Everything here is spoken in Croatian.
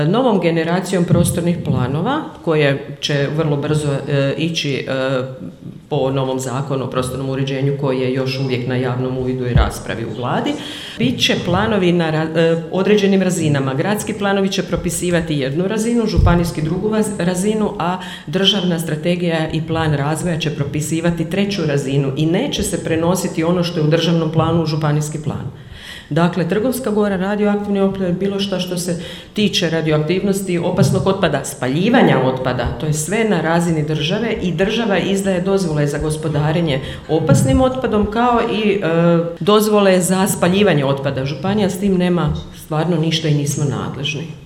Novom generacijom prostornih planova, koje će vrlo brzo ići po novom zakonu o prostornom uređenju koji je još uvijek na javnom uvidu i raspravi u Vladi, bit će planovi na određenim razinama. Gradski planovi će propisivati jednu razinu, županijski drugu razinu, a državna strategija i plan razvoja će propisivati treću razinu i neće se prenositi ono što je u državnom planu u županijski plan. Dakle, Trgovska gora, radioaktivni otpad, bilo što se tiče radioaktivnosti, opasnog otpada, spaljivanja otpada, to je sve na razini države i država izdaje dozvole za gospodarenje opasnim otpadom kao i dozvole za spaljivanje otpada. Županija s tim nema stvarno ništa i nismo nadležni.